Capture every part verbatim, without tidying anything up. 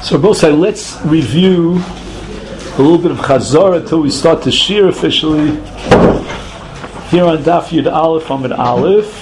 So both say, let's review a little bit of Chazorah until we start to shir officially. Here on Daf Yud Aleph, Amud Aleph.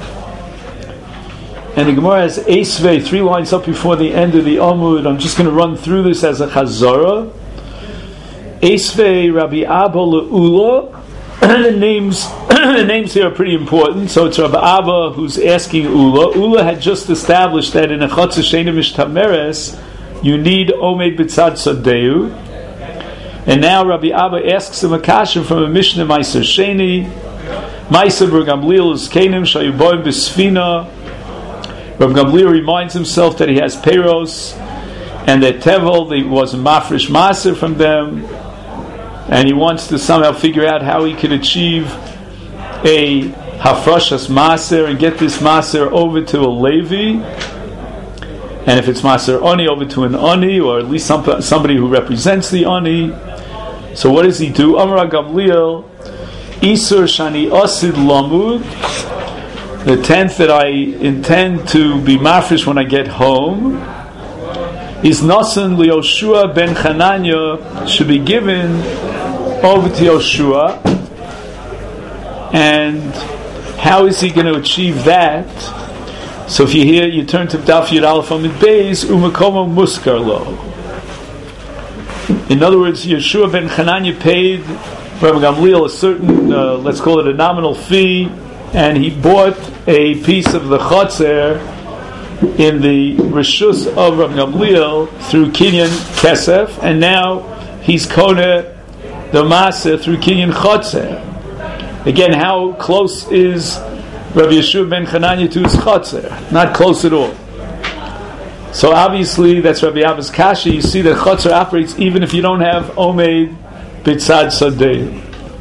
And the Gemara has Eisvei, three lines up before the end of the Amud. I'm just going to run through this as a Chazorah. Eisvei Rabbi Abba Le'ula. The names, the names here are pretty important. So it's Rabbi Abba who's asking Ula. Ula had just established that in a Chatzah Sheina Mishtameres, you need Omed B'tzad Sadeu. And now Rabbi Abba asks him a kasha from a Mishnah Meiser Sheni. Meiser Bar Gamliel is Kenim Shayuboim B'Sfina. Rabbi Gamliel reminds himself that he has Peros and that Tevel there was a Mafresh Maser from them, and he wants to somehow figure out how he can achieve a Hafrashas Maser and get this Maser over to a Levi. And if it's Maser Oni, over to an Oni, or at least some, somebody who represents the Oni. So what does he do? Amar Gamliel, Isur Shani Osid Lamud. The tenth that I intend to be mafresh when I get home is Nasan Yoshua ben Chananya, should be given over to Yoshua. And how is he going to achieve that? So if you hear, you turn to Daf Yud Aleph Amud Beis, Umakomo Muskar Lo. In other words, Yeshua ben Chananya paid Rabbi Gamliel a certain, uh, let's call it a nominal fee, and he bought a piece of the Chotzer in the Rishus of Rabbi Gamliel through Kinyan Kesef, and now he's Kona the Maser through Kinyan Chotzer. Again, how close is Rabbi Yeshua ben Chananya to his Chotzer? Not close at all. So obviously that's Rabbi Abba's kasha. You see that Chotzer operates even if you don't have Omed B'tzad Sadeh.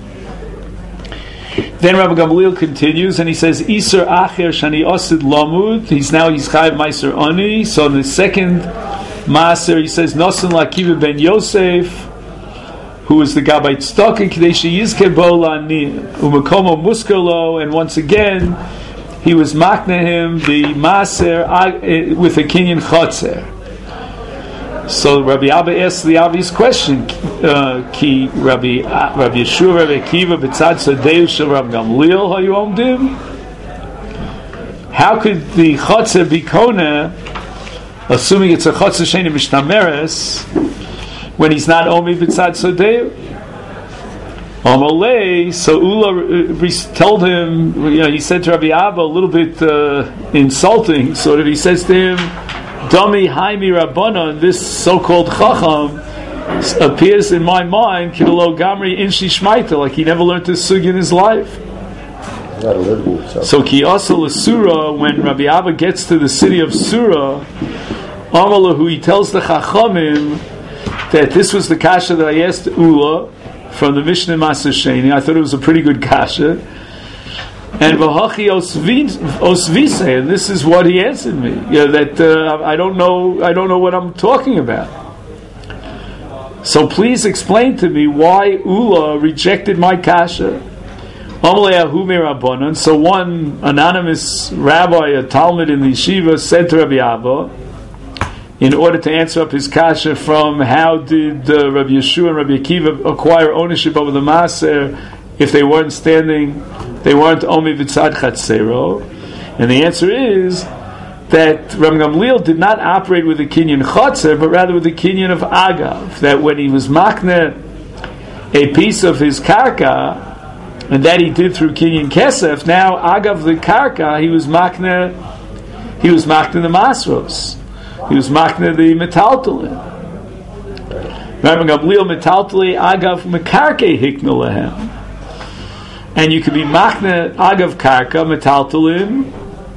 Then Rabbi Gamliel continues and he says, Isur Acher Shani Osid Lamud. He's now he's Chayav Meiser Oni. So in the second Maser he says, Nosan Lakiva ben Yosef, who is the Gabbai Tzedakah, Kadeshi Yizke Bo Lani Umakomo Muskarlo, and once again he was makna him the Maser with a Kinyan Chotzer. So Rabbi Abba asks the obvious question: uh, Ki Rabbi Rabbi Yeshua Rabbi Akiva B'tzad Sadeu Shel Rabbi Gamliel Hayu Omdim. How could the Chotzer be Kona, assuming it's a Chotzer Sheina Mishtameres, when he's not Omi B'tzad Sadeu? Amalei. So Ula told him, you know, he said to Rabbi Abba a little bit uh, insulting, sort of. He says to him, Dami Haimi Rabbanon, this so-called Chacham appears in my mind Kidalo Gamri Inshi Shmaita, like he never learned this sug in his life. So Ki Asal Surah, when Rabbi Abba gets to the city of Surah, Amalahu, he tells the Chachamim that this was the kasha that I asked Ula from the Mishnah Maser Sheni. I thought it was a pretty good kasha. And Vahachi Osvise, and this is what he answered me. Yeah, that uh, I don't know. I don't know what I'm talking about. So please explain to me why Ula rejected my kasha. So one anonymous rabbi, a Talmud in the yeshiva, said to Rabbi Abba, in order to answer up his kasha from how did uh, Rabbi Yeshua and Rabbi Akiva acquire ownership over the Maser if they weren't standing, they weren't Omi V'tzad Chatzero? And the answer is that Rabbi Gamliel did not operate with the Kinyan Chotzer, but rather with the Kinyan of Agav. That when he was makne a piece of his karka, and that he did through Kinyan Kesef, now Agav the karka, he was makne, he was makne the Masros. He was makne the metaltalin. Rabbi Gamliel metaltali agav mekarke hikna lehem. And you could be makne agav karka metaltalin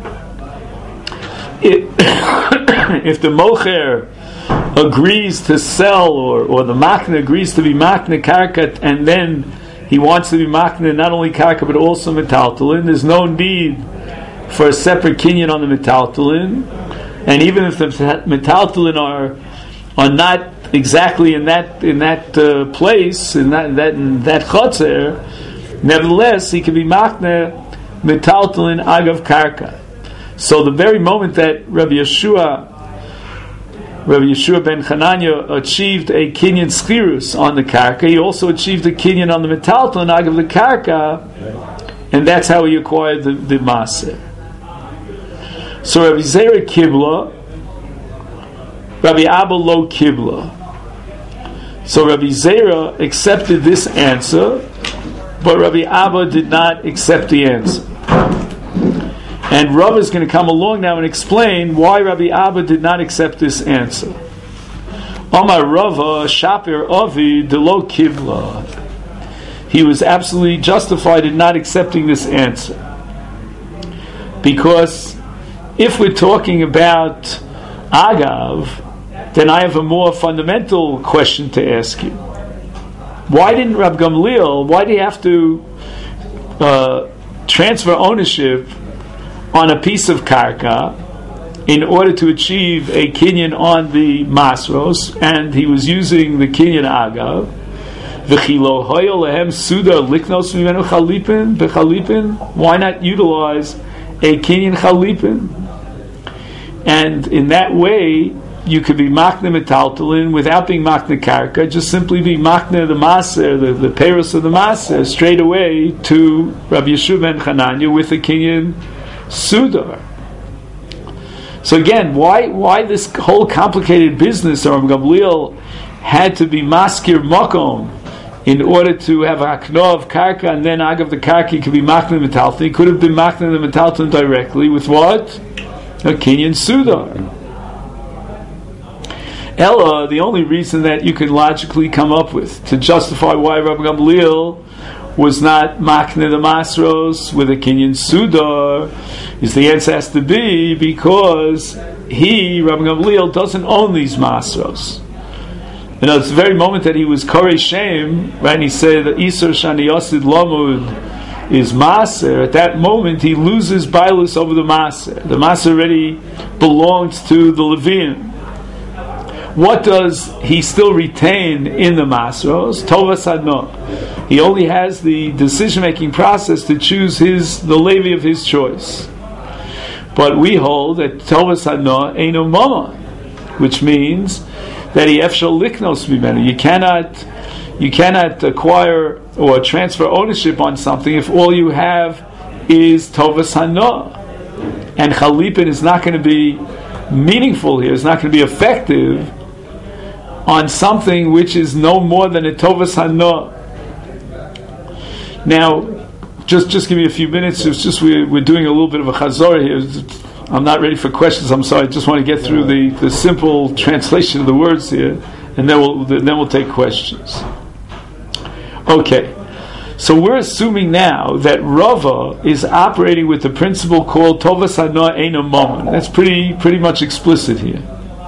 if the mocher agrees to sell, or, or the makne agrees to be makne karka, and then he wants to be makne not only karka but also metaltalin. There's no need for a separate kinyan on the metaltalin. And even if the metaltalin are are not exactly in that in that uh, place, in that in that in that chotzer, nevertheless he can be makne metaltalin agav karka. So the very moment that Rabbi Yeshua Rabbi Yeshua ben Chananya achieved a kinyan schirus on the karka. He also achieved a kinyan on the metalton agav the karka, and that's how he acquired the, the maser. So Rabbi Zera kibla, Rabbi Abba lo kibla. So Rabbi Zera accepted this answer, but Rabbi Abba did not accept the answer. And Rav is going to come along now and explain why Rabbi Abba did not accept this answer. Omar Rava Shapir Avi Delo Kibla. He was absolutely justified in not accepting this answer. Because if we're talking about Agav, then I have a more fundamental question to ask you. Why didn't Rab Gamliel, why do you have to uh, transfer ownership on a piece of karka in order to achieve a kinyan on the masros, and he was using the kinyan agav? V'chilo hoyo lehem suda liknos mimenu chalipin b'chalipin. Why not utilize a kinyan chalipin? And in that way, you could be makne metaltalin without being makne karka, just simply be makne the maser, the, the peiros of the maser, straight away to Rabbi Yeshua ben Chananya with the kinyan sudar. So again, why why this whole complicated business? Or Gamliel had to be maskir makom in order to have a hakno of karka, and then agav the karka could be makne metaltalin. He could have been makne the metaltalin directly with what? A kinyan sudar. Ella, the only reason that you can logically come up with to justify why Rabbi Gamliel was not makne the masros with a kinyan sudar is the answer has to be because he, Rabbi Gamliel, doesn't own these masros. You know, it's the very moment that he was korei shem, right? And he said that Isur Shani Yosid Lamud is maser. At that moment, he loses bailus over the maser. The maser already belongs to the Levian. What does he still retain in the masros? Tovas hano. He only has the decision-making process to choose his the levi of his choice. But we hold that tovas hano eino mamon, which means that he efshal liknos mimenu. You cannot, you cannot acquire or transfer ownership on something if all you have is tovas hano, and chalipin is not going to be meaningful here. It's not going to be effective on something which is no more than a tovas hano. Now, just just give me a few minutes. It's just we're, we're doing a little bit of a chazor here. I'm not ready for questions. I'm sorry. I just want to get through the, the simple translation of the words here, and then we'll then we'll take questions. Okay, so we're assuming now that Rava is operating with the principle called tovas hano eino mamon. That's pretty pretty much explicit here.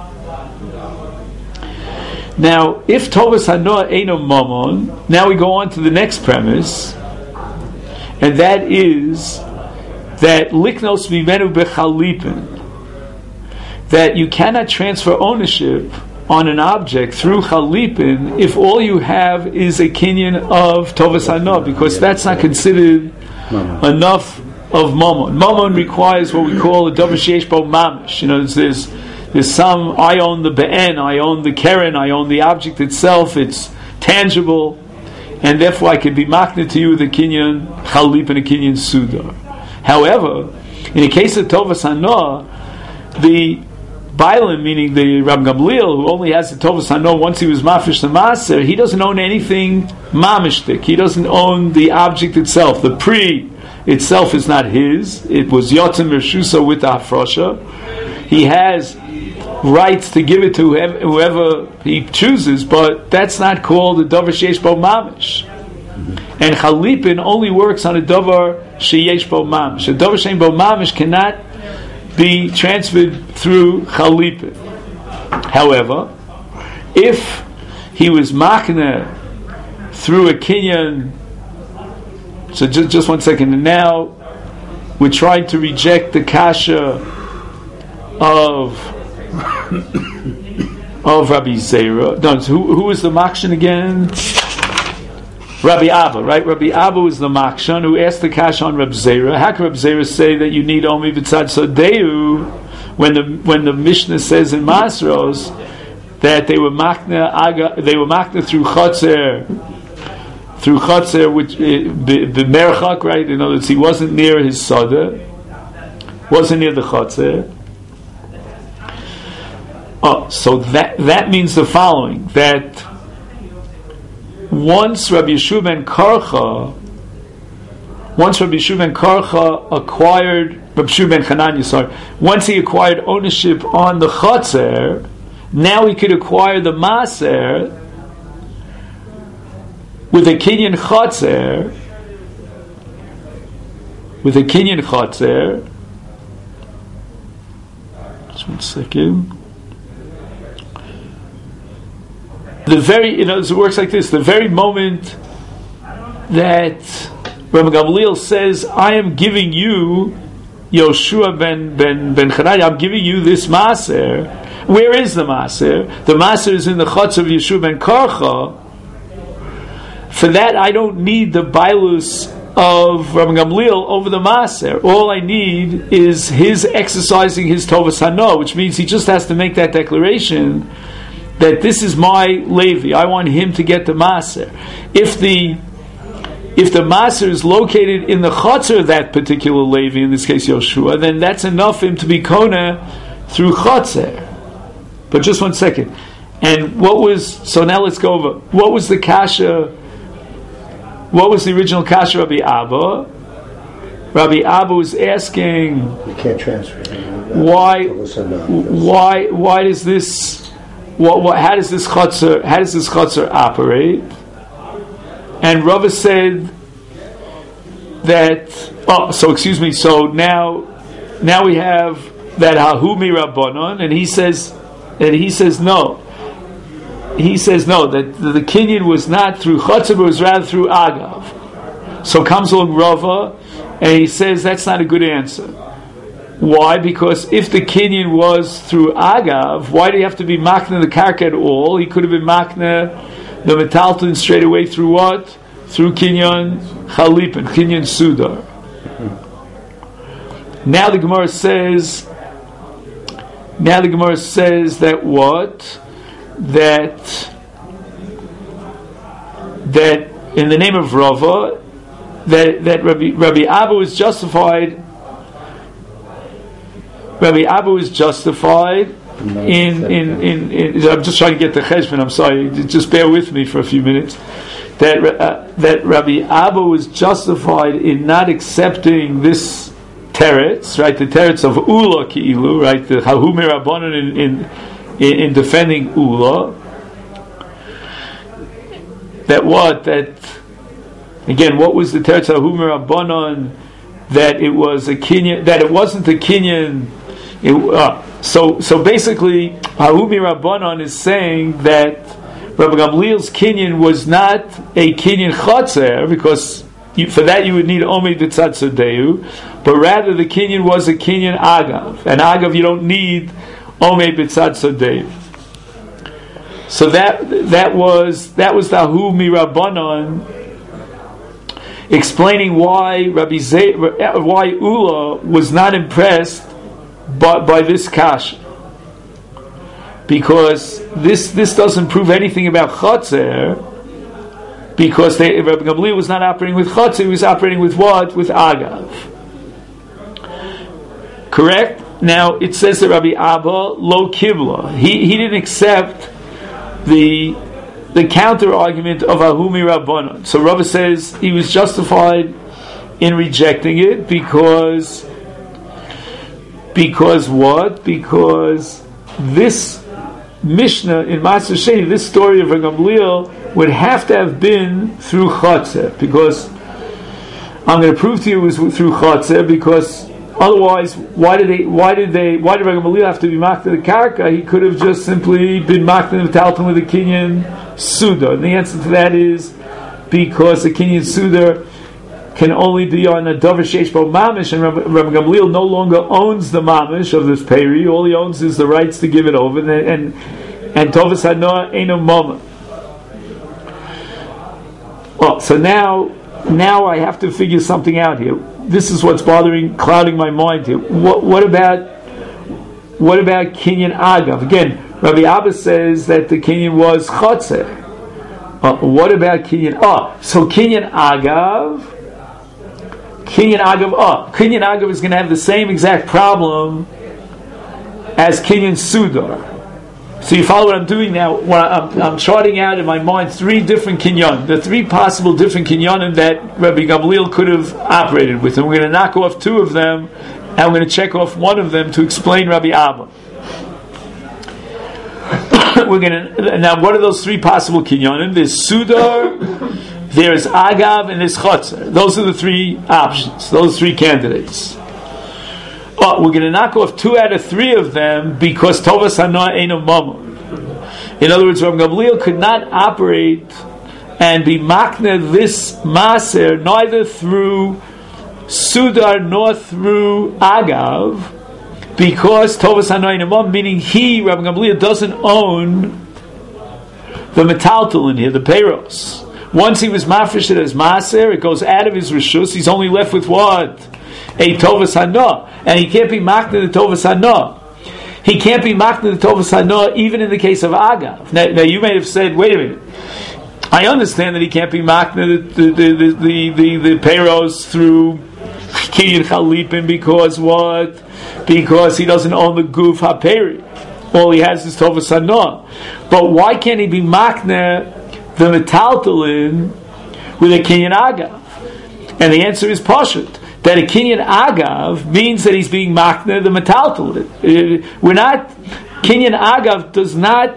Now, if tovas hano eino mamon, now we go on to the next premise, and that is that liknos mimenu bechalipin, that you cannot transfer ownership on an object through chalipin if all you have is a kinyan of tovas hano, because that's not considered Mama. enough of mamon. Mamon requires what we call a davar sheyesh bo mamish. You know, there's There's some, I own the be'en, I own the keren, I own the object itself, it's tangible, and therefore I can be makna to you with a kinyan chalip and a kinyan sudar. However, in the case of tovas hano, the Bailim, meaning the Rab Gamliel, who only has the tovas hano once he was mafish the maser, he doesn't own anything mamishtik. He doesn't own the object itself. The pri itself is not his. It was yotzim reshusa with the hafrosha. He has rights to give it to whoever, whoever he chooses, but that's not called a davar sheyesh bo mamish. And chalipin only works on a davar sheyesh bo mamish. A davar sheyesh bo mamish cannot be transferred through chalipin. However, if he was makna through a kinyan, so just, just one second, and now we're trying to reject the kasha of of Rabbi Zera. No, who who is the makshan again? Rabbi Abba, right? Rabbi Abba was the makshan who asked the kasha on Rabbi Zera. How can Rabbi Zera say that you need omi v'tzad sodeu when the when the Mishnah says in Masros that they were makna aga, they were makna through chotzer, through chotzer, which the merchak, right? In other words, he wasn't near his sada, wasn't near the chotzer. Oh, so that that means the following: that once Rabbi Yeshua ben Karcha, once Rabbi Yeshua ben Karcha acquired Rabbi Yeshua ben Chananya, sorry, once he acquired ownership on the chotzer, now he could acquire the maser with a kinyan chotzer, with a kinyan chotzer. Just one second. The very, you know, it works like this: the very moment that Rabbi Gamliel says, "I am giving you Yoshua ben ben ben Chananya, I'm giving you this maser." Where is the maser? The maser is in the chutz of Yeshua ben Karcha. For that, I don't need the bailus of Rabbi Gamliel over the maser. All I need is his exercising his tovas hano, which means he just has to make that declaration that this is my Levi. I want him to get the maser. If the if the maser is located in the chutzer of that particular Levi, in this case Yoshua, then that's enough for him to be kona through chutzer. But just one second. And what was, so now let's go over, what was the kasha, what was the original kasha Rabbi Abba? Rabbi Abba was asking, you can't transfer why, why, why does this, what, what, how does this chutzner, how does this chutzner operate? And Rava said that, oh, so excuse me, so now, now we have that Hahu mi Rabbanon, and he says, and he says no. He says no, that the, the kinyan was not through Chotzer, but was rather through Agav. So comes along Rava, and he says that's not a good answer. Why? Because if the kinyan was through Agav, why do you have to be makna the karka at all? He could have been makna the metalton straight away through what? Through kinyan chalipin, kinyan sudar. Now the Gemara says, now the Gemara says that what? That that in the name of Rava, that that Rabbi Rabbi Abba was justified. Rabbi Abba was justified in in, in in. I'm just trying to get the cheshbon. I'm sorry. Just bear with me for a few minutes. That uh, that Rabbi Abba was justified in not accepting this teretz, right? The teretz of Ula Ki'ilu, right? The Hahu Mirabanan in, in in in defending Ula. That what? That again, what was the teretz of Hahu Mirabanan? That it was a kinyan. That it wasn't a kinyan. It, uh, so so basically, Hahu Mirabanan is saying that Rabbi Gamliel's kinyan was not a kinyan chotzer, because you, for that you would need Omed B'tzad Sodeu, but rather the kinyan was a kinyan agav, and agav you don't need Omed B'tzad Sodeu. So that that was that was the Hu Mirabanan, explaining why Rabbi Zay, why Ula was not impressed by, by this kasha. Because this this doesn't prove anything about chotzer, because they, Rabbi Gamliel was not operating with chotzer, he was operating with what? With agav. Correct? Now it says that Rabbi Abba lo kibla. He he didn't accept the the counter argument of Ahumi Rabbanon. So Rabbi says he was justified in rejecting it because because what? Because this Mishnah in Maser Sheni, this story of Rabbi Gamliel would have to have been through Chotzer, because I'm going to prove to you it was through Chotzer, because otherwise, why did they? Why did they? Why did Rabbi Gamliel have to be makna the karka? He could have just simply been makna the talton with a kinyan suda. And the answer to that is because the kinyan suda can only be on a davar sheish bo mamish, and Rabbi, Rabbi Gamliel no longer owns the mamish of this peri. All he owns is the rights to give it over, and and, and tovas hanoah ain't a moment. Well, so now now I have to figure something out here. This is what's bothering, clouding my mind here. What, what about what about Kinyan Agav? Again, Rabbi Abba says that the Kinyan was Chotzer. Uh, what about Kinyan? Oh, so Kinyan Agav, Kinyan Agav, oh, Kinyan Agav is going to have the same exact problem as Kinyan Sudar. So you follow what I'm doing now? When I'm, I'm charting out in my mind three different kinyan, the three possible different kinyanim that Rabbi Gamliel could have operated with, and we're going to knock off two of them, and we're going to check off one of them to explain Rabbi Abba. We're going to now. What are those three possible kinyanim? There's Sudar, there's Agav, and there's Chotzer. Those are the three options. Those three candidates. Oh, we're going to knock off two out of three of them because Tovas Hanoah Eino Mamon. In other words, Rabbi Gamliel could not operate and be makna this maser neither through Sudar nor through Agav because Tovas Hanoah Eino Mamon, meaning he, Rabbi Gamliel, doesn't own the metaltal in here, the peiros. Once he was mafresh it as maser, it goes out of his reshus. He's only left with what? A Tovas Hanoah. And he can't be makna the Tovas Hanoah. He can't be makna the Tovas Hanoah even in the case of Agav. Now, now you may have said, wait a minute. I understand that he can't be makna the the the the, the, the peiros through Kinyan Chalipin because what? Because he doesn't own the Guf HaPeri. All he has is Tovas Hanoah. But why can't he be makna the metaltalin with a Kinyan Agav? And the answer is pashut. That a Kinyan Agav means that he's being makna the metaltalin. We're not, Kinyan Agav does not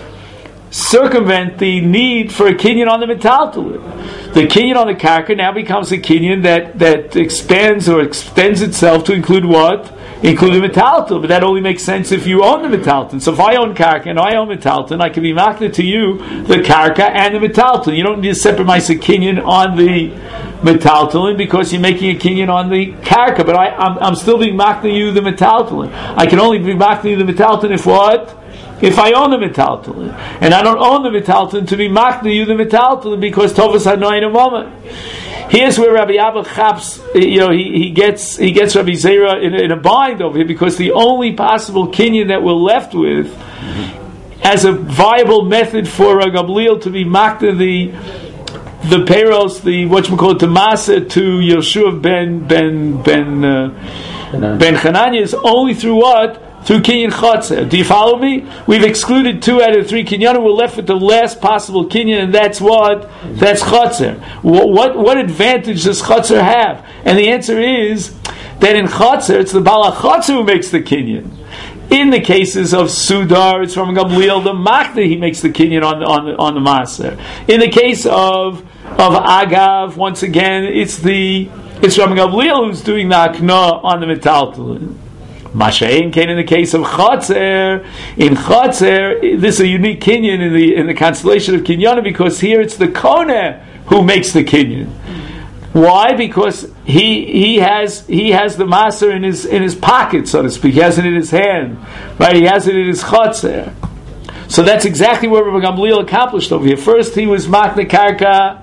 circumvent the need for a Kinyan on the metaltalin. The Kinyan on the karka now becomes a Kinyan that, that expands or extends itself to include what? Include the metaltalin. But that only makes sense if you own the metaltalin. So if I own karka and I own metaltalin, I can be makna to you the karka and the metaltalin. You don't need to separate my Kinyan on the metaltalin because you're making a kinyan on the karka, but I, I'm, I'm still being makna you the metaltalin. I can only be makna you the metaltalin if what? If I own the metaltalin, and I don't own the metaltalin to be makna you the metaltalin because Tovas Hanoah Eino Mamon. Here's where Rabbi Abba chaps, you know, he, he gets he gets Rabbi Zera in, in a bind over here because the only possible kinyan that we're left with mm-hmm. as a viable method for a Gamliel to be makna the the peiros, the whatchamacallit, the masa to Yeshua ben ben ben uh, ben Chananya is only through what? Through Kinyan Chotzer. Do you follow me? We've excluded two out of three Kinyanim. We're left with the last possible Kinyan, and that's what? That's Chotzer. What, what what advantage does Chotzer have? And the answer is that in Chotzer, it's the Baal HaChotzer who makes the Kinyan. In the cases of Sudar, it's from Gamliel the Makna, he makes the Kinyan on the on the, on the Maser. In the case of of Agav, once again, it's the it's from Gamliel who's doing the Akna on the metaltalin. Masha'in came in the case of Chotzer. In Chotzer, this is a unique Kinyan in the in the constellation of Kinyanim because here it's the Koneh who makes the Kinyan. Why? Because he he has he has the maser in his in his pocket, so to speak. He has it in his hand, right? He has it in his chotzer. So that's exactly what Rabbi Gamliel accomplished over here. First, he was makna karka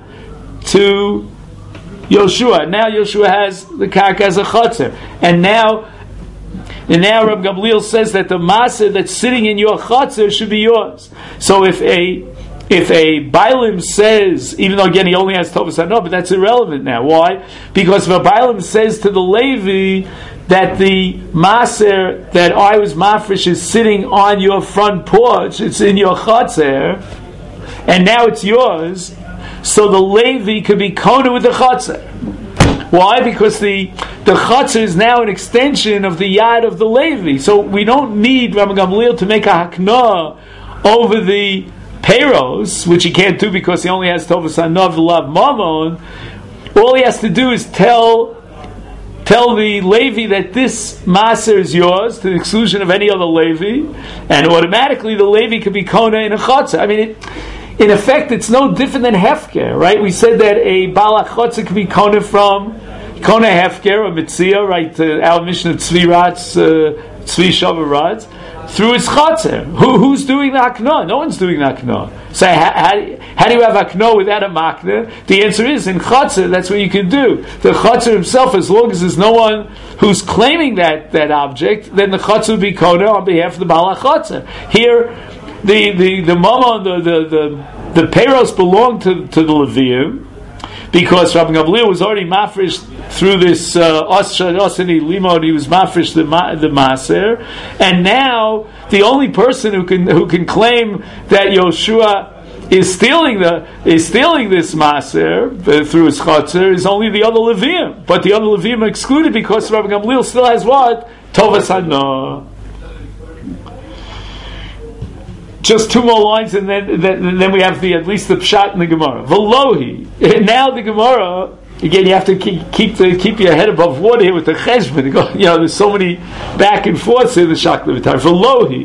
to Yoshua. Now Yoshua has the karka as a chotzer, and now and now Rabbi Gamliel says that the maser that's sitting in your chotzer should be yours. So if a If a Bailim says, even though again he only has Tovas Hanoah, but that's irrelevant now. Why? Because if a Bailim says to the Levi that the Maser that I was mafresh is sitting on your front porch, it's in your Chotzer, and now it's yours, so the Levi could be Kona with the Chotzer. Why? Because the the Chotzer is now an extension of the Yad of the Levi. So we don't need Rabbi Gamliel to make a Hakna over the peiros, which he can't do because he only has Tovas Hanoah V'lav Mamon. All he has to do is tell tell the Levi that this maser is yours to the exclusion of any other Levi, and automatically the Levi could be Kona in a Chotzer. I mean, it, in effect, it's no different than Hefker, right? We said that a Baal HaChotzer could be Kona from Kona Hefker or Mitzia, right? Uh, our mission of Tzvi Ratz, uh, Tzvi Shavuot Ratz. through its chotzer. Who, who's doing the hakna? No one's doing the hakna. So how, how, how do you have hakna without a makna? The answer is in chotzer. That's what you can do. The chotzer himself, as long as there's no one who's claiming that, that object, then the chotzer will be kona on behalf of the baal chotzer. Here, the the the mama, the the the, the peiros belong to to the Levium, because Rabbi Gamliel was already mafresh through this Osani uh, Limod. He was mafresh the the Maser, and now the only person who can who can claim that Yoshua is stealing the is stealing this Maser uh, through his chotzer is only the other Levium. But the other Levium are excluded because Rabbi Gamliel still has what? Tovas Hana. Just two more lines, and then, then then we have the at least the pshat in the Gemara. Velohi. Now the Gemara again. You have to keep keep, the, keep your head above water here with the cheshbon. You know, there's so many back and forths in the shakla v'tar. Velohi.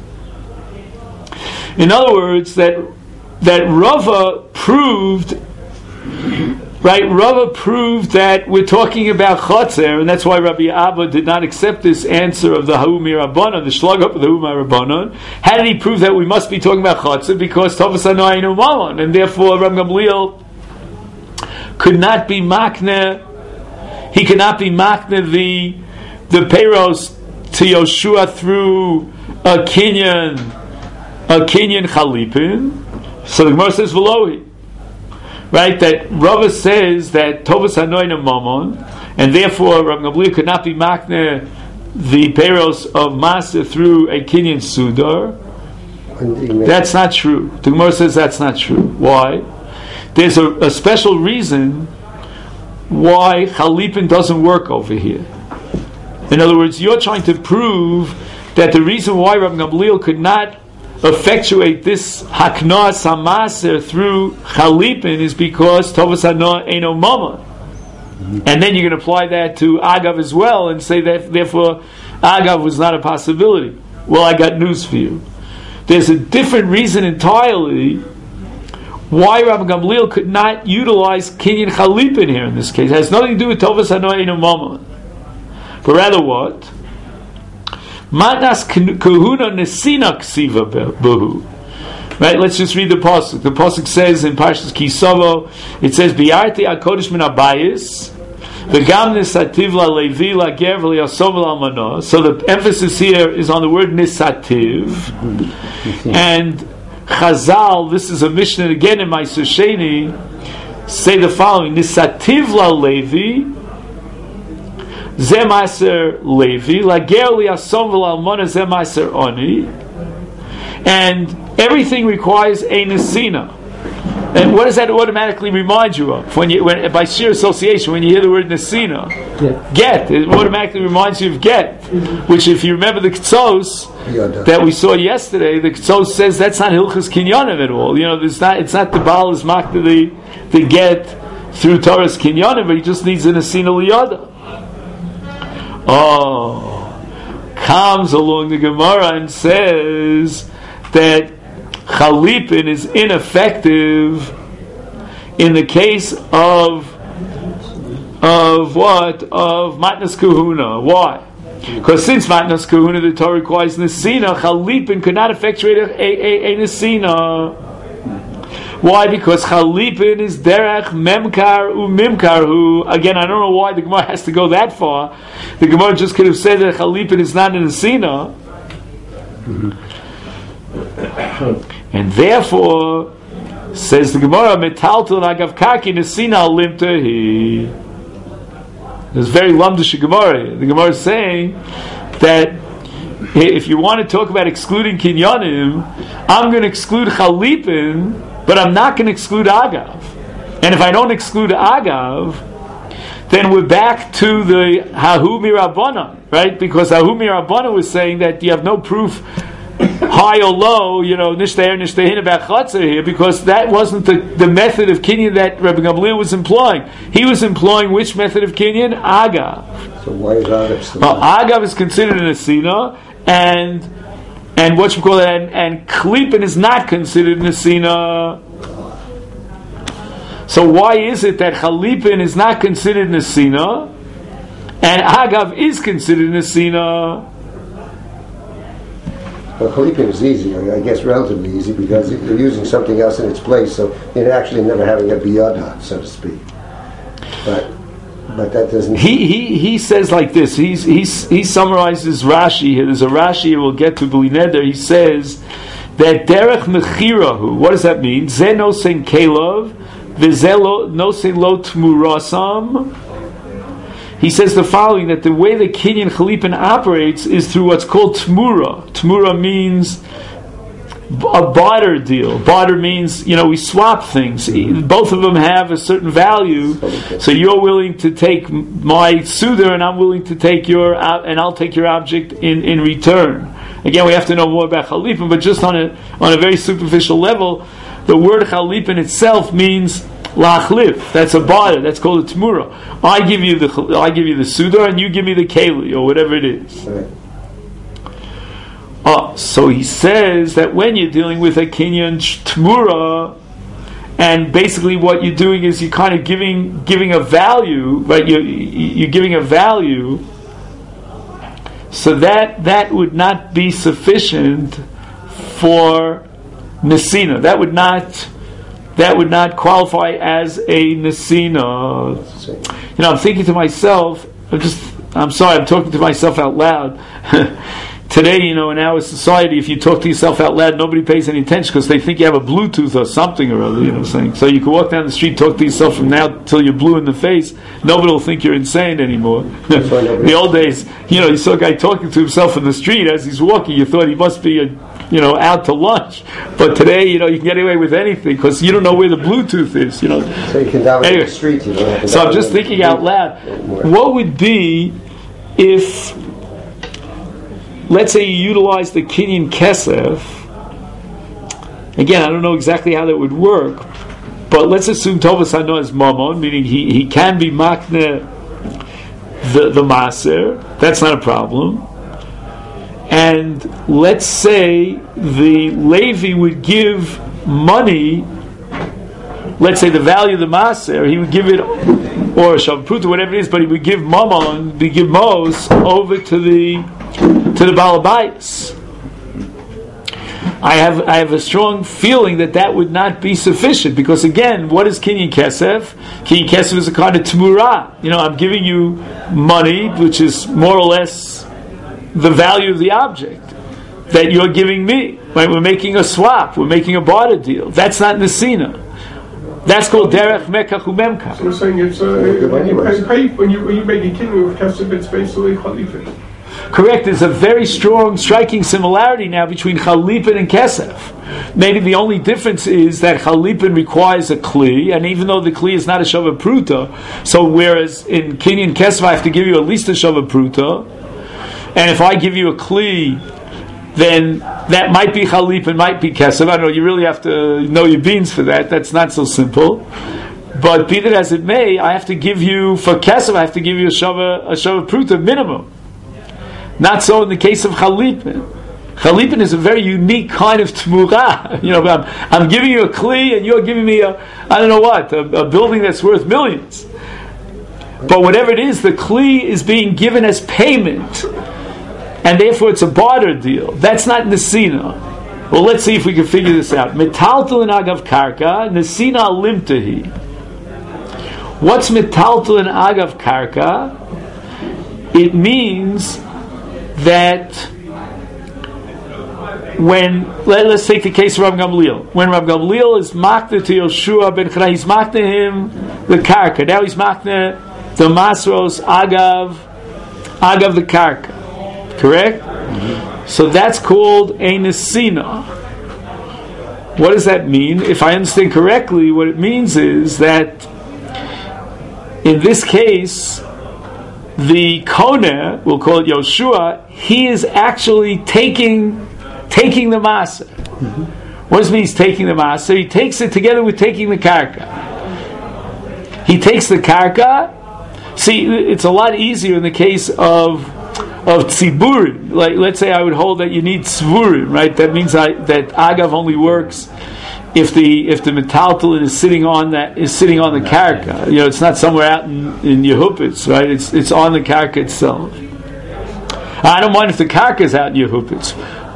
In other words, that that Rava proved. Right, Rava proved that we're talking about chotzer, and that's why Rabbi Abba did not accept this answer of the Ha'u Mirabbanon, the shlug up of the Ha'u Mirabbanon. How did he prove that we must be talking about chotzer? Because Tovas Hano Einu Mamon, and therefore Rabbi Gamliel could not be makne. He could not be makne the the peiros to Yoshua through a kinyan, a kinyan chalipin. So the Gemara says Velohi. Right, that Rava says that Tovas Hanoina Mamon, and therefore Rabbi Gamliel could not be makne the peiros of Maser through a Kinyan Sudar. That's not true. The Gemara says that's not true. Why? There's a, a special reason why Chalipin doesn't work over here. In other words, you're trying to prove that the reason why Rabbi Gamliel could not effectuate this hakna samaser through chalipin is because tovas hana eino mama, and then you can apply that to agav as well and say that therefore agav was not a possibility. Well, I got news for you. There's a different reason entirely why Rabbi Gamliel could not utilize kinyan chalipin here in this case. It has nothing to do with tovas hana eino mama, but rather what? Matnas kahuna nesina ksiva buhu. Right, let's just read the pasuk. The pasuk says in Parshas Kisavo, it says Biarti HaKodesh min Abayis v'gam nisativ la levi la ger v'liasov l'almano. So the emphasis here is on the word nisativ. And Chazal, this is a Mishnah again in Ma'aser Sheni, say the following: Nisativ la levi Zeh Maser Levi, Lager Liasom V'Lalmona Zeh Maser Oni, and everything requires a nesina. And what does that automatically remind you of? When you, when by sheer association, when you hear the word nesina, yeah. Get, it automatically reminds you of get. Mm-hmm. Which, if you remember the Ketzos yeah, that we saw yesterday, the Ketzos says that's not Hilchas Kinyanim at all. You know, there's not. It's not the Baal is makta the the get through Torah's Kinyanim, but he just needs a nesina liyada. Oh, comes along the Gemara and says that Chalipin is ineffective in the case of of what? Of Matnas Kahuna. Why? Because since Matnas Kahuna the Torah requires Nesina, Chalipin could not effectuate a, a, a, a Nesina. Why? Because Chalipin is derech memkar u mimkar. Who again, I don't know why the Gemara has to go that far. The Gemara just could have said that Chalipin is not in a sina, mm-hmm. And therefore, says the Gemara, metaltel nagav kaki nesina limtahi. There's very lumdish Gemara. The Gemara is saying that if you want to talk about excluding kinyanim, I'm going to exclude Chalipin. But I'm not going to exclude Agav. And if I don't exclude Agav, then we're back to the Hahu Mirabbanan, right? Because Hahu Mirabbanan was saying that you have no proof, high or low, you know, Nishtahir, Nishtahin about Chatzah here, because that wasn't the, the method of Kinyan that Rabbi Gamliel was employing. He was employing which method of Kinyan? Agav. So why is Agav still well, Agav is considered an Asina, and And what you call it, and, and Klipin is not considered Nesina. So why is it that Chalipin is not considered Nesina, and Agav is considered Nesina? Well, Chalipin is easy, I guess relatively easy, because you're using something else in its place, so you're actually never having a biyada, so to speak. But but that doesn't... He he he says like this, he's, he's, he summarizes Rashi here. There's a Rashi we'll get to, B'li Neder. He says that derech mechirahu, what does that mean? Ze nosein kelov, v'ze nosein lo tmurasam. He says the following, that the way the Kinyan Chalipin operates is through what's called Tmura. Tmura means a barter deal. Barter means, you know, we swap things. Both of them have a certain value, so you're willing to take my Sudar and I'm willing to take your, and I'll take your object in, in return. Again, we have to know more about Chalipin, but just on a, on a very superficial level, the word Chalipin itself means lachlif. That's a barter. That's called a tmura. I give you the I give you the sudar, and you give me the keli, or whatever it is. Right. Oh, so he says that when you're dealing with a kinyan tmura, and basically what you're doing is you're kind of giving giving a value, right? You're you're giving a value. So that that would not be sufficient for nesina. That would not. That would not qualify as a nesina. You know, I'm thinking to myself, I'm just, I'm sorry, I'm talking to myself out loud. Today, you know, in our society, if you talk to yourself out loud, nobody pays any attention because they think you have a Bluetooth or something or other, you know what I'm saying? So you can walk down the street, talk to yourself from now till you're blue in the face, nobody will think you're insane anymore. The old days, you know, you saw a guy talking to himself in the street as he's walking, you thought he must be a you know, out to lunch. But today, you know, you can get away with anything because you don't know where the Bluetooth is, you know. So you can download anyway, the street, you don't have to. So I'm just thinking out loud, what would be if, let's say you utilize the Kinyan Kesef, again, I don't know exactly how that would work, but let's assume Tovas Hano is Mammon, meaning he, he can be Makne the, the Maser, that's not a problem. And let's say the Levi would give money, let's say the value of the Maser, he would give it, or Shavpruta, whatever it is, but he would give Mammon, he give Mos over to the to the Balabais. I have I have a strong feeling that that would not be sufficient because again, what is Kinyan Kesef? Kinyan Kesef is a kind of Tmura. You know, I'm giving you money, which is more or less the value of the object that you're giving me. Right? We're making a swap. We're making a barter deal. That's not Nesina. That's called Derech Mekach Umemka. So we're saying it's uh, when, you pay, when you when you make a kinyan with Kesef, it's basically Chalipin. Correct. There's a very strong, striking similarity now between Chalipin and Kesef. Maybe the only difference is that Chalipin requires a Kli, and even though the Kli is not a Shava Pruta, so whereas in Kinyan Kesef I have to give you at least a Shava Pruta, and if I give you a Kli, then that might be Chalipin, might be Kesef. I don't know, you really have to know your beans for that. That's not so simple. But be that as it may, I have to give you, for Kesef, I have to give you a Shava, a Shava Pruta minimum. Not so in the case of Chalipin. Chalipin is a very unique kind of Tmura. You know, I'm, I'm giving you a Kli and you're giving me a, I don't know what, a, a building that's worth millions. But whatever it is, the Kli is being given as payment. And therefore it's a barter deal. That's not Nesina. Well, let's see if we can figure this out. Metaltal in Agav Karka, Nesina Limtahi. What's Metaltal in Agav Karka? It means that when, let, let's take the case of Rav Gamliel. When Rav Gamliel is makne to Yoshua ben Chana, he's makne him the karka. Now he's makne the masros agav, agav the karka. Correct? Mm-hmm. So that's called a nesina. What does that mean? If I understand correctly, what it means is that in this case, the Koneh, we'll call it Yoshua, he is actually taking taking the Maser. Mm-hmm. What does it mean he's taking the Maser? He takes it together with taking the Karka. He takes the Karka. See, it's a lot easier in the case of of Tziburim. Like, let's say I would hold that you need Tzvurim, right? That means I, that Agav only works if the if the metaltalin is sitting on that is sitting on the karka. You know, it's not somewhere out in, in Yehupitz, right? It's it's on the karka itself. I don't mind if the karka is out in Yehupitz,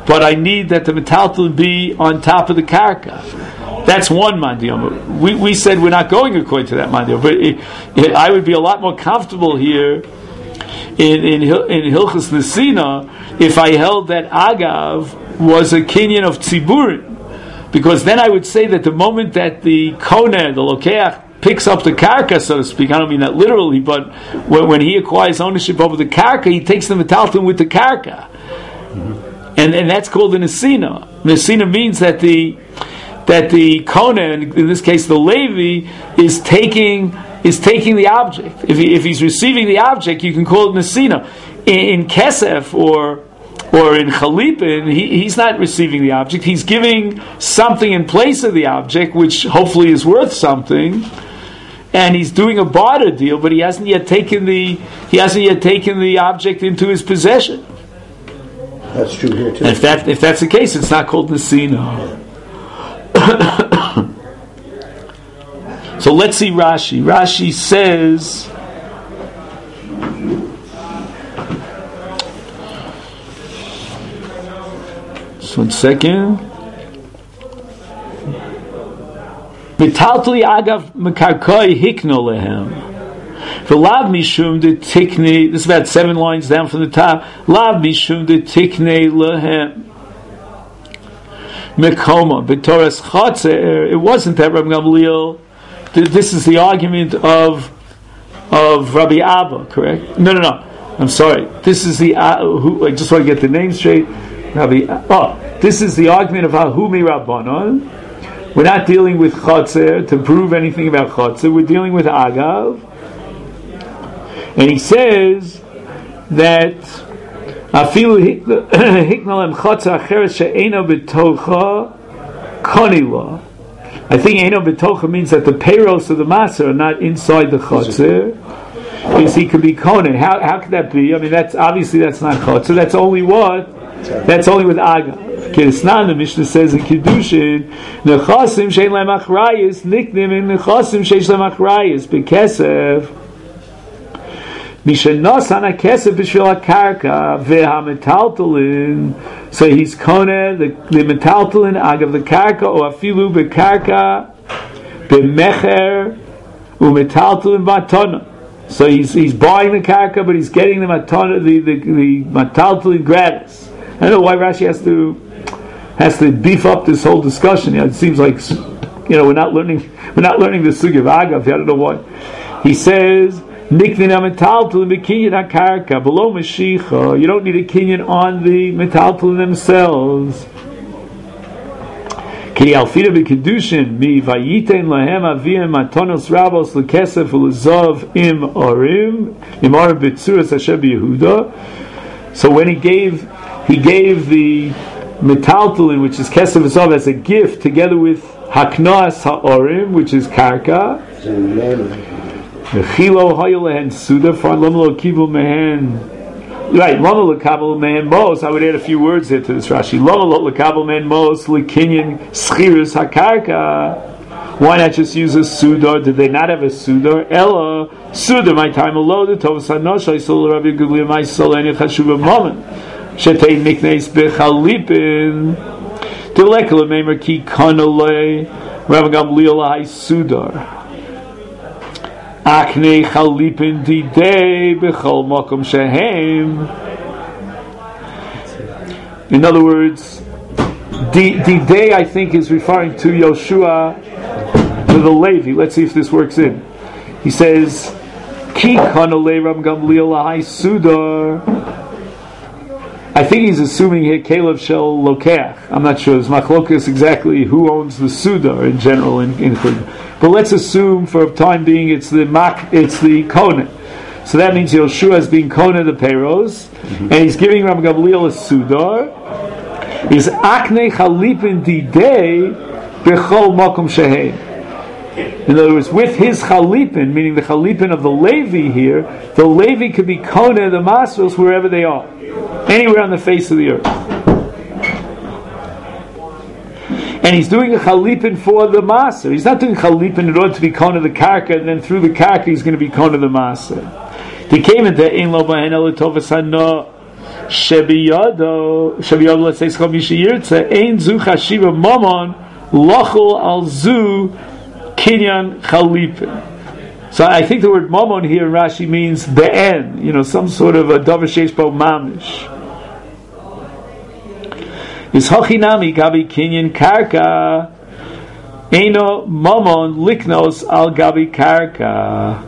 but I need that the metaltal be on top of the karka. That's one mandiyom. We we said we're not going according to that mandiyom, but it, it, I would be a lot more comfortable here in in in Hilchos Nesina if I held that agav was a kinyan of tziburim, because then I would say that the moment that the koneh, the lokeach, picks up the karka, so to speak, I don't mean that literally, but when, when he acquires ownership over the karka, he takes the metalton with the karka. Mm-hmm. And and that's called the nesina. Nesina means that the that the koneh, in this case the Levi, is taking is taking the object. If he, if he's receiving the object, you can call it nesina. In, in kesef or or in chalipin, he, he's not receiving the object. He's giving something in place of the object, which hopefully is worth something. And he's doing a barter deal, but he hasn't yet taken the he hasn't yet taken the object into his possession. That's true here too. And if that if that's the case, it's not called nesina. So let's see Rashi. Rashi says, just one second. Metaltli agav mekarkoi hikno lehem. V'lav mishum de tikne. This is about seven lines down from the top. Lav mishum de tikne lehem. Mekoma b'toras chatzer. It wasn't that Rabbi Gamliel. This is the argument of of Rabbi Abba, correct? No, no, no. I'm sorry. This is the uh, who. I just want to get the name straight. Rabbi. Oh, this is the argument of Hahumi Rabbanon. We're not dealing with Chotzer to prove anything about Chotzer. We're dealing with Agav. And he says that Afilu hiknalem Chotzer acheres she'eno b'tocha konila. I think eno b'tocha means that the payros of the maser are not inside the Chotzer. Is he could be konen. How how could that be? I mean, that's obviously that's not Chotzer. That's only what? That's only with Agav. Kirisnan, the Mishnah says in Kiddushin, Nechasim shein lehem achrayis, niknim in Nechasim sheish lehem achrayis, bekesef, Mishenos hana kesef b'shvil hakarka, ve'hametaltalin, so he's kone, the, the metaltalin, agav the karka, or afilu bekarka, b'mecher, u'metaltalin batona. So he's he's buying the karka, but he's getting the matona, the, the, the metaltalin gratis. I don't know why Rashi has to has to beef up this whole discussion. You know, it seems like, you know, we're not learning we're not learning the sugi of Agav. I don't know why. He says, "Niknin metaltal mekinyan akarka below mashicha." You don't need a kinyan on the metaltal themselves. Ki alfida b'kedushin mi vayiten lahem avim matonos rabos lekesef ulezav im orim im orim b'tzuras Hashem b'Yehuda. So when he gave he gave the metaltalin, which is kesef v'zav, as a gift, together with haknas ha'orim, which is karka. Chilo hayolehen suda for lomelo kibul mehen. Right, lomelo kabel mehen mos. I would add a few words here to this Rashi. Lomelo kabel mehen mos lekinyan schirus hakarka. Why not just use a sudar? Did they not have a sudar? Ella sudar. My time alone. The tovas hanosh. I saw Rabbi Gugliel. My soul any chashuva moment. Shetei nikneis bechalipin. Delekala meimer ki kanolei. Rabbi Gamliel lahai sudar. Akne chalipin didei bechol makom shehem. In other words, didei I think is referring to Yoshua, to the Levi. Let's see if this works in. He says, Ki kanolei Rabbi Gamliel lahai sudar. I think he's assuming here Caleb shel lokeach. I'm not sure. It's machlokas exactly who owns the sudar in general in, in but let's assume for time being it's the mak, it's the kohen. So that means Yoshua is being kohen the peiros, mm-hmm. and he's giving Rabbi Gamliel a sudar. Is akne chalipin didei bechol makom shehem. In other words, with his chalipin, meaning the chalipin of the Levi here, the Levi could be kohen the masros wherever they are, anywhere on the face of the earth. And he's doing a chalipin for the maser. He's not doing chalipin in order to be kohen the karka, and then through the karka he's going to be kohen the maser. They came into ein lo bahen elatovas hana Shebiyado, Shebiyado, let's say, Schol Mishiyirtze, Ein Zu Chashiva Momon, Lochel Al Zu Kinyan Chalipin. So I think the word Momon here in Rashi means the end, you know, some sort of a Davar Sheish Bo Mamish. Is Hochinami Gabi Kinyan Karka, Eino Momon Liknos Al Gabi Karka.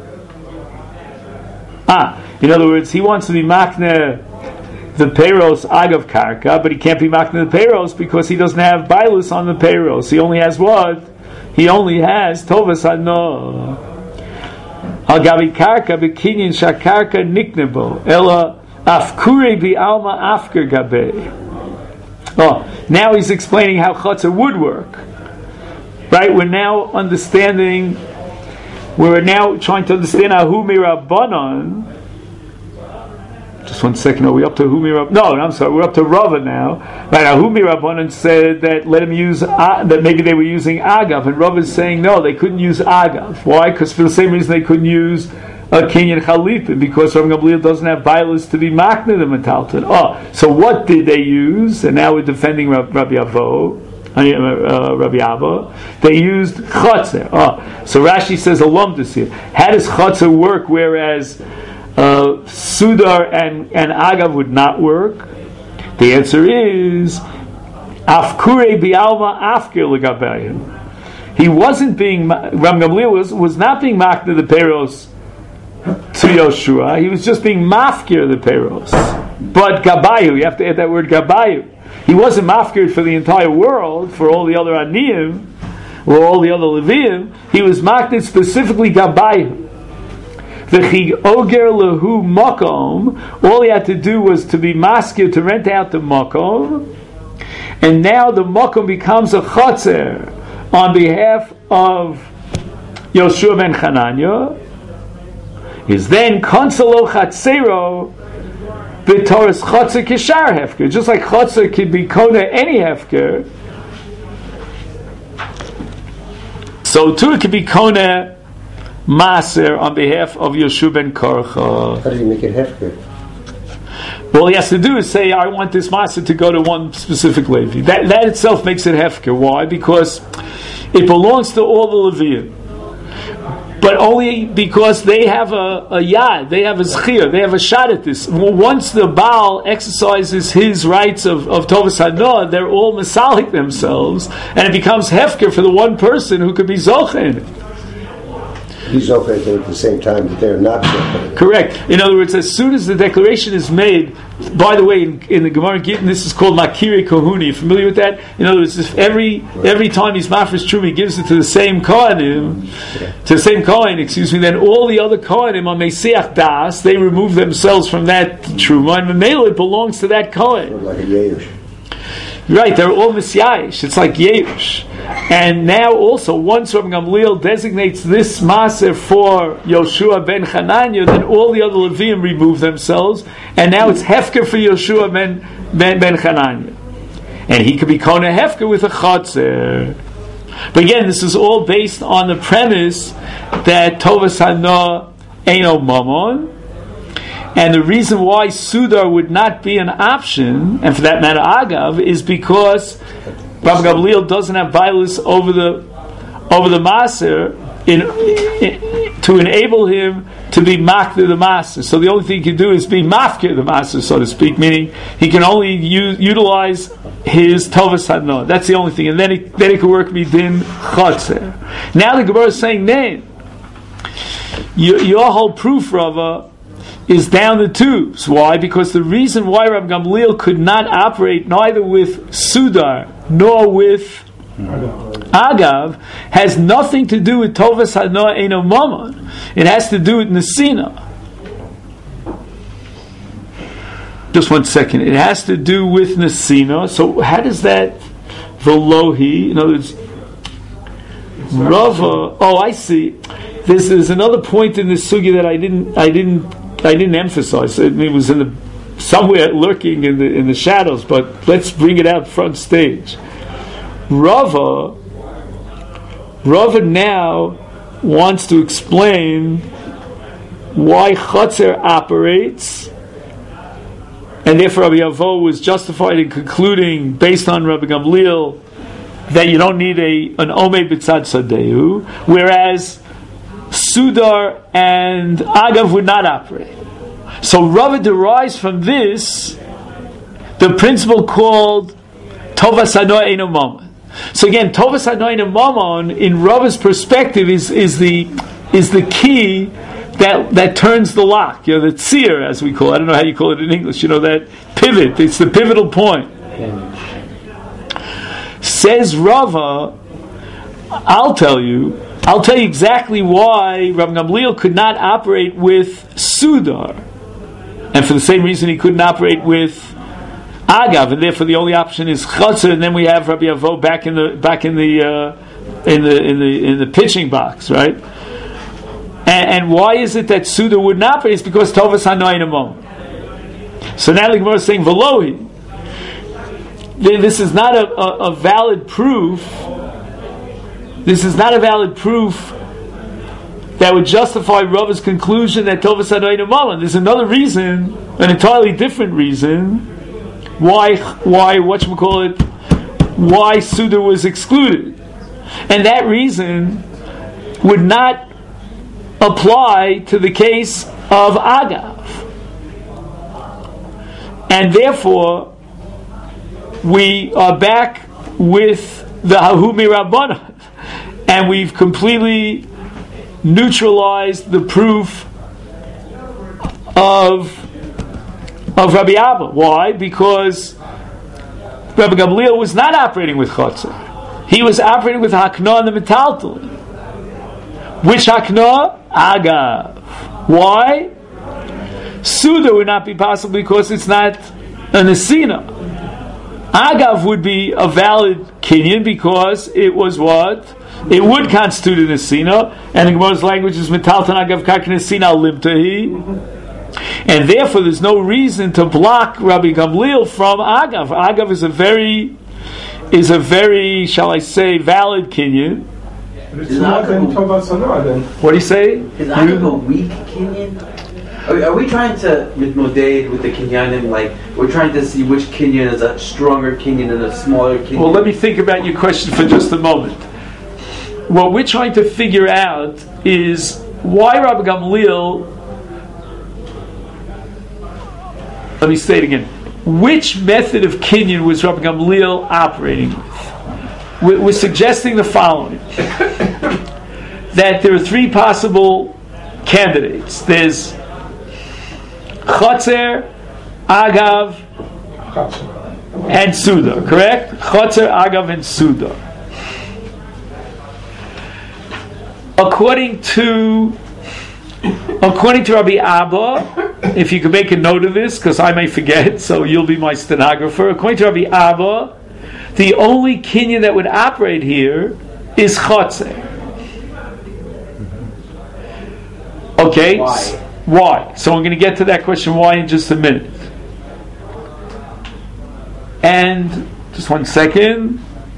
Ah, in other words, he wants to be Makne the Peiros Agav Karka, but he can't be Makne the Peiros because he doesn't have Bailus on the Peiros. He only has what? He only has Tovas Hano. Al Gabi Karka Bekinyan Shakarka Niknebo Ela Afkure Bi Alma Afker Gabe. Oh, now he's explaining how Chatzar would work. Right? We're now understanding, we're now trying to understand Ahu Mirabanan. Just one second, are we up to Ahu Mirab? No, I'm sorry, we're up to Rava now. Right? Ahu Mirabanan said that let him use, uh, that maybe they were using Agav, and Rava is saying no, they couldn't use Agav. Why? Because for the same reason they couldn't use a Kinyan Chalipin, because Rav Gamliel doesn't have Bailus to be Makne the Metalton. Oh, so what did they use? And now we're defending Rabbi Avo. Uh, Rabbi Abba, they used Chatzar. Oh, so Rashi says a lumdus here. How does Chatzar work, whereas uh, Sudar and, and Agav would not work? The answer is Afkure bi'alma afkir legabayim. He wasn't being, Ram Gamliel was, was not being makna the Peiros to Yoshua. He was just being mafkir the Peiros. But Gabayu, you have to add that word Gabayu. He wasn't mafkir for the entire world, for all the other Aniyim, or all the other Leviim. He was maknid specifically Gabayu. V'chi oger lehu makom. All he had to do was to be maskir, to rent out the makom. And now the makom becomes a chotzer on behalf of Yoshua ben Chananya. Is then konsolo chatzero b'toras chotzer kishar hefker. Just like chotzer could be kona any hefker, so too it could be kona maser on behalf of Yoshua ben Korcha. How does he make it hefker? Well, all he has to do is say, I want this maser to go to one specific Levi. That, that itself makes it hefker. Why? Because it belongs to all the Leviim. But only because they have a, a yad, they have a zchir, they have a shot at this. Once the Baal exercises his rights of, of Tovas Hanoah, they're all masalik themselves, and it becomes hefker for the one person who could be zocher in it. He's zocher at the same time that they're not zocher. Correct. In other words, as soon as the declaration is made, by the way, in, in the Gemara Gittin, this is called Makiri Kohuni. You familiar with that? In other words, if every every time he's mafresh truma, he gives it to the same Kohanim, yeah. to the same Kohen, excuse me, then all the other Kohanim on Mesiach Das, they remove themselves from that truma, and Mamela, it belongs to that Kohen. Like a Yeush. Right, they're all Messiahish. It's like Yeush. And now also, once Rabbi Gamliel designates this Maser for Yoshua ben Chananya, then all the other Leviim remove themselves, and now it's Hefker for Yoshua ben, ben, ben Chananya. And he could be Kona Hefker with a Chotzer. But again, this is all based on the premise that Tovas Hanoah Eino Mamon. And the reason why Sudar would not be an option, and for that matter Agav, is because Rabbi Gamliel doesn't have violence over the over the Maser in, in, to enable him to be makdir the Maser. So the only thing he can do is be mafkir the Maser, so to speak, meaning he can only use, utilize his Tovas Hanoah. That's the only thing. And then he, then he can work midin chotzer. Now the Gemara is saying, Nein, your, your whole proof, Rava, is down the tubes. Why? Because the reason why Rabbi Gamliel could not operate neither with Sudar nor with Agav has nothing to do with Tovas Hanoah Eino Mamon. It has to do with Nesina. Just one second. It has to do with Nesina. So how does that Velohi, in other words, Rava, oh I see. This is another point in this sugi that I didn't I didn't I didn't emphasize. It was in the somewhere lurking in the in the shadows, but let's bring it out front stage. Rava, Rava now wants to explain why Chotzer operates and therefore Rabbi Avo was justified in concluding, based on Rabbi Gamliel, that you don't need a an Omei B'tzad Sadeu, whereas Sudar and Agav would not operate. So Rava derives from this the principle called Tovas Hanoi Eino Mamon. So again, Tovas Hanoi Eino Mamon, in Rava's perspective, is is the is the key that that turns the lock. You know, the tzir, as we call it. I don't know how you call it in English. You know, that pivot. It's the pivotal point. Says Rava, I'll tell you, I'll tell you exactly why Rabbi Gamliel could not operate with Sudar, and for the same reason he couldn't operate with Agav, and therefore the only option is Chotzer, and then we have Rabbi Avo back in the back in the uh, in the in the in the pitching box, right? And, and why is it that Sudar would not operate? It's because Tovas Hanoi Namon. So now the Gemara is saying Velohi. This is not a, a, a valid proof. This is not a valid proof that would justify Rava's conclusion that Tovas Hanoi Namon. There's another reason, an entirely different reason, why why whatchamacallit, why Sudar was excluded. And that reason would not apply to the case of Agav. And therefore we are back with the Hahu Mirabbanan, and we've completely neutralized the proof of of Rabbi Abba. Why? Because Rabbi Gamliel was not operating with Chotzer. He was operating with Hakna and the Metaltal. Which Hakna? Agav. Why? Suda would not be possible because it's not an Esina. Agav would be a valid kinyan because it was what? It would constitute an Esina, and the Gemara's language is Metaltan Agav Kakin Esina Limtahi. And therefore there's no reason to block Rabbi Gamliel from Agav. Agav is a very is a very, shall I say, valid kinyan. It's not than Tovas Hanoi then. What do you say? Is Agav a weak kinyan? Are, are we trying to with Moded, with the kinyanim, like we're trying to see which kinyan is a stronger kinyan and a smaller kinyan? Well, let me think about your question for just a moment. What we're trying to figure out is why Rabbi Gamliel. Let me say it again. Which method of kinyan was Rabbi Gamliel operating with? We're suggesting the following: that there are three possible candidates. There's Chotzer, Agav, and Sudar. Correct? Chotzer, Agav, and Sudar. According to according to Rabbi Abba, if you could make a note of this, because I may forget, so you'll be my stenographer. According to Rabbi Abba, the only kinyan that would operate here is Chotzer. Okay? Why? Why? So I'm going to get to that question why in just a minute. And just one second.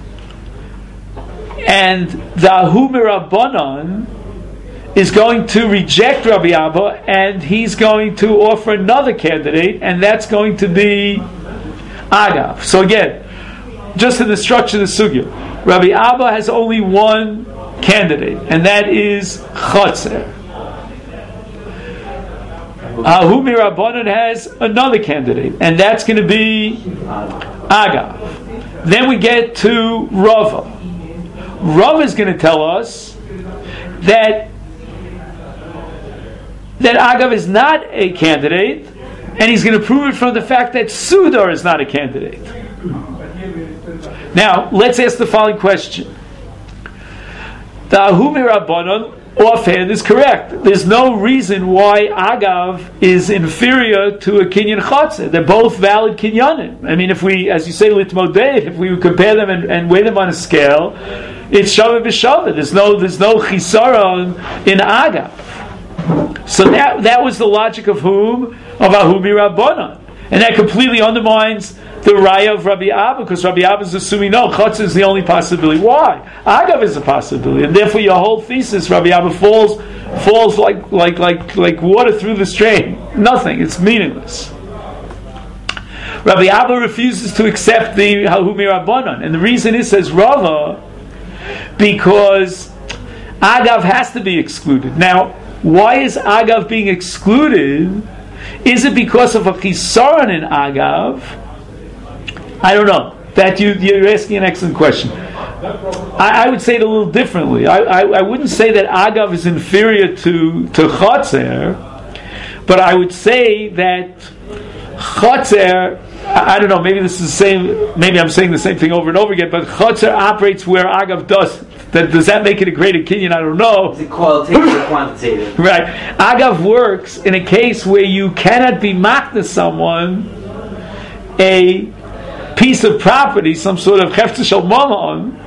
And the Ahu Mirabbanan is going to reject Rabbi Abba, and he's going to offer another candidate, and that's going to be Agav. So again, just in the structure of the sugya, Rabbi Abba has only one candidate, and that is Chotzer. Ahu Mirabbanan has another candidate, and that's going to be Agav. Then we get to Rava. Rava is going to tell us that that Agav is not a candidate, and he's going to prove it from the fact that Sudar is not a candidate. Now, let's ask the following question. The Ahu Mirabbanan offhand is correct. There's no reason why Agav is inferior to a kinyan Chotzer. They're both valid kinyanim. I mean, if we, as you say, litmoded, if we would compare them and, and weigh them on a scale, it's shavah b'shavah. There's no, there's no chisaron in Agav. So that that was the logic of whom? Of Ahu Mirabbanan. And that completely undermines the raya of Rabbi Abba, because Rabbi Abba is assuming, no, Chotzer is the only possibility. Why? Agav is a possibility. And therefore your whole thesis, Rabbi Abba, falls falls like like like like water through the stream. Nothing. It's meaningless. Rabbi Abba refuses to accept the Hahu Mirabanan. And the reason is, says Rava, because Agav has to be excluded. Now, why is Agav being excluded? Is it because of a chisaron in Agav? I don't know. That you, you're asking an excellent question. I, I would say it a little differently. I, I, I wouldn't say that Agav is inferior to, to Chotzer, but I would say that Chotzer, I, I don't know, maybe this is the same, maybe I'm saying the same thing over and over again, but Chotzer operates where Agav doesn't. That, does that make it a great opinion? I don't know. Is it qualitative or quantitative? Right. Agav works in a case where you cannot be makna someone a piece of property, some sort of hefta shel mamon,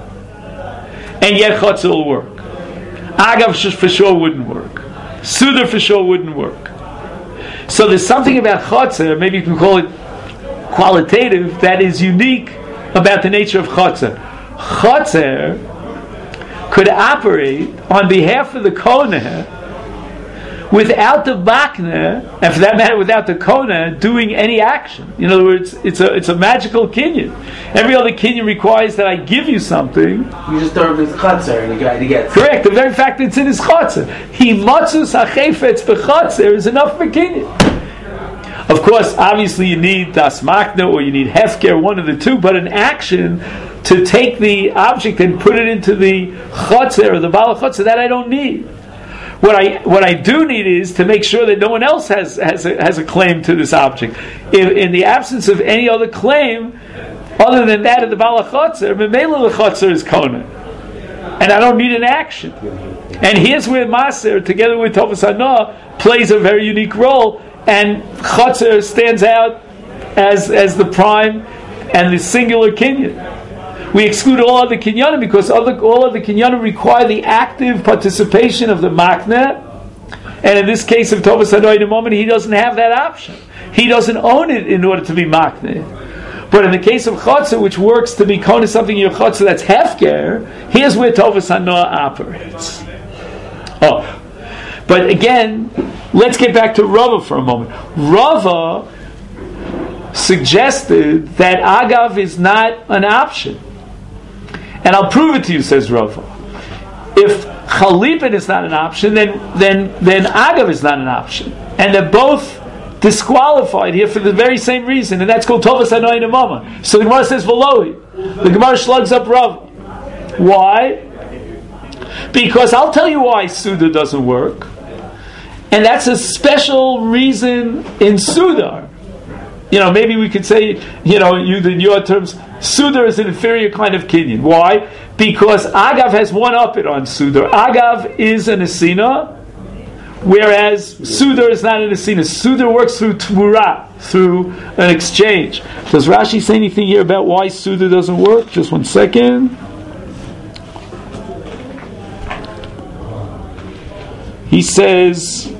and yet chotzer will work. Agav for sure wouldn't work. Sudar for sure wouldn't work. So there's something about chotzer, maybe you can call it qualitative, that is unique about the nature of chotzer. Chotzer could operate on behalf of the koneh without the makneh, and for that matter, without the koneh doing any action. In other words, it's a it's a magical kinyan. Every other kinyan requires that I give you something. You just throw it in his chotzer and you got to get. Correct. The very fact that it's in his chotzer, he matzus hachefetz bechotzer is enough for kinyan. Of course, obviously, you need das makneh or you need hefker, one of the two. But an action to take the object and put it into the chotzer or the bala chotzer, that I don't need. What I what I do need is to make sure that no one else has has a, has a claim to this object. In, in the absence of any other claim, other than that of the bala chotzer, memela the chotzer is kona, and I don't need an action. And here's where maser, together with tovas hana, plays a very unique role, and chotzer stands out as as the prime and the singular kinyan. We exclude all other kinyanim because other, all other kinyanim require the active participation of the makneh, and in this case of Tovas Hanoi, in a moment he doesn't have that option. He doesn't own it in order to be makneh. But in the case of chotzer, which works to be kona something in your chotzer that's hefker, here's where Tovas Hanoi operates. Oh, but again, let's get back to Rava for a moment. Rava suggested that Agav is not an option. And I'll prove it to you, says Rava. If Chalipin is not an option, then then then Agav is not an option. And they're both disqualified here for the very same reason, and that's called Tovas Hanoi Nemama. So the Gemara says, Velohi. The Gemara slugs up Rava. Why? Because I'll tell you why Sudar doesn't work. And that's a special reason in Sudar. You know, maybe we could say, you know, you, in your terms, Sudar is an inferior kind of kinyan. Why? Because Agav has one up it on Sudar. Agav is an Asina, whereas Sudar is not an Asina. Sudar works through Tvura, through an exchange. Does Rashi say anything here about why Sudar doesn't work? Just one second. He says,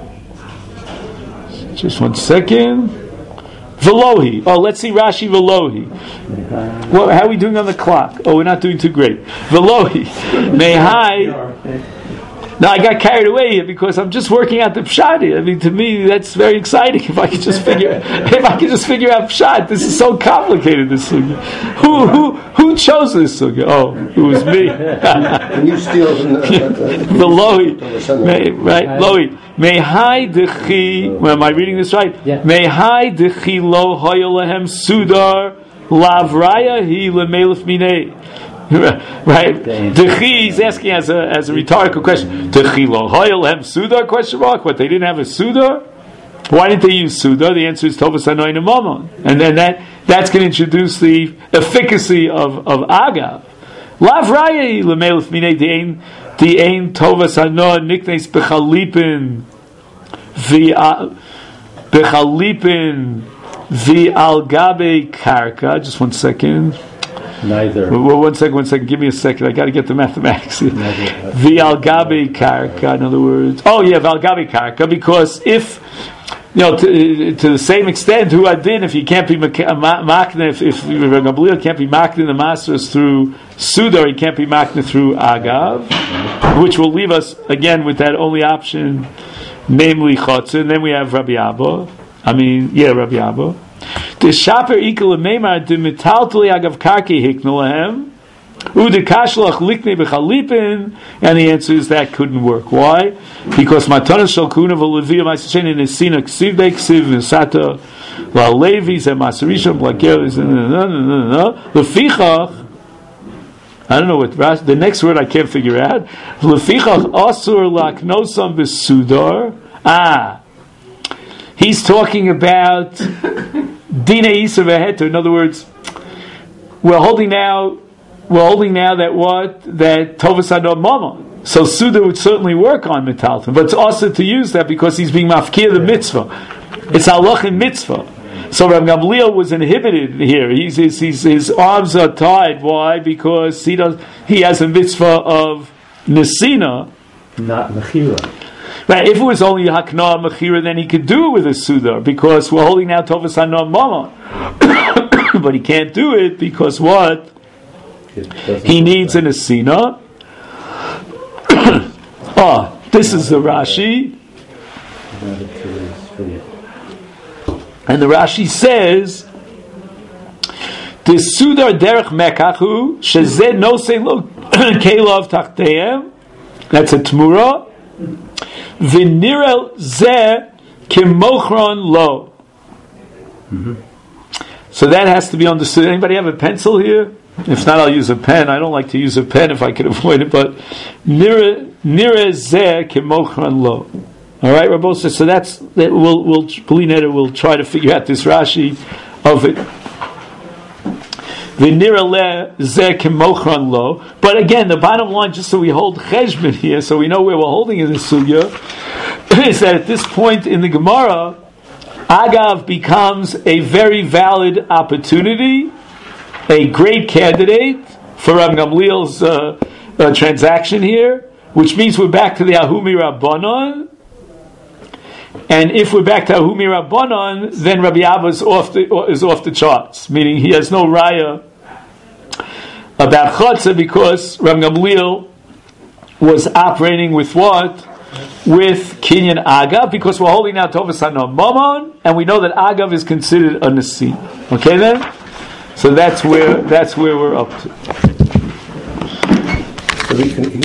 just one second. Velohi. Oh, let's see Rashi Velohi. Well, how are we doing on the clock? Oh, we're not doing too great. Velohi. Mehai. Now I got carried away here because I'm just working out the pshat. I mean, to me, that's very exciting. If I could just figure, if I could just figure out pshat, this is so complicated. This sugya. Who who who chose this sugya? Oh, it was me. And you steal from the Velohi. Right, Velohi. Mehai dechi. Well, am I reading this right? Yeah. Mehai dechi lo hoyolahem sudar lavraya hi lemelef minei. Right? Dechi, he's asking as a as a rhetorical question. Dechi lo hoyolahem sudar? Question mark. What, they didn't have a sudar? Why didn't they use sudar? The answer is tovas hanoi nemamon, and then that that's going to introduce the efficacy of of agav. Lavraya hi lemelef minei dein. The ein tovas hanoah niknes bechalipin vi bechalipin vi al gabe karka. Just one second. Neither. Well, one second, one second. Give me a second. I got to get the mathematics. Vi al gabe karka. In other words, oh yeah, val gabe karka. Because if you know, to, to the same extent, who adin, if he can't be makne, if if Gamliel can't be makne the masters through Sudar, he can't be makne through Agav, which will leave us again with that only option, namely Chotzer. And then we have Rabbi Abba. I mean, yeah, Rabbi Abba. The shaper equal a meimar de metaltuli agav karki hiknulahem. Ude kashlach likne bechalipin, and the answer is that couldn't work. Why? Because matanas shel kuna v'leviyah ma'aseh in esina ksiv de ksiv v'sata la levis and maserisham blakeris lefichach. I don't know what the next word I can't figure out. Lefichach asur laknosam b'sudar. Ah, he's talking about dina isa v'heter. In other words, we're holding now. We're holding now that what? That Tovas Adon Mama. So Suda would certainly work on Metalton, but it's also to use that because he's being mafkir the mitzvah. It's halach in mitzvah. So Rav Gamliel was inhibited here. He's, he's, he's, his arms are tied. Why? Because he does. He has a mitzvah of Nesina. Not Mechira. Right, if it was only Hakna Mechira, then he could do it with a Suda because we're holding now Tovas Adon Mama. But he can't do it because what? He needs an asina. Oh, this is the Rashi. And the Rashi says, the Sudar derech mekachu shezeh nosei lo kelav tachteim. That's a tmura. V'nirel zeh kimochron lo. So that has to be understood. Anybody have a pencil here? If not, I'll use a pen. I don't like to use a pen if I can avoid it, but nire zeh kemochran lo. All right, Rabosa. So that's that. We'll we'll Polinator will try to figure out this Rashi of it. V'nire zeh kemochran lo. But again, the bottom line, just so we hold cheshbon here, so we know where we're holding in the sugya, is that at this point in the Gemara, Agav becomes a very valid opportunity, a great candidate for Rav Gamliel's uh, uh, transaction here, which means we're back to the Ahumi Rabbanon. And if we're back to Ahumi Rabbanon, then Rabbi Abba is off the, is off the charts, meaning he has no raya about Chotza because Rav Gamliel was operating with what? With Kinyan Agav, because we're holding out Tovas Hanon Momon, and we know that Agav is considered a Nasi. Okay then? So that's where that's where we're up to. So he can, he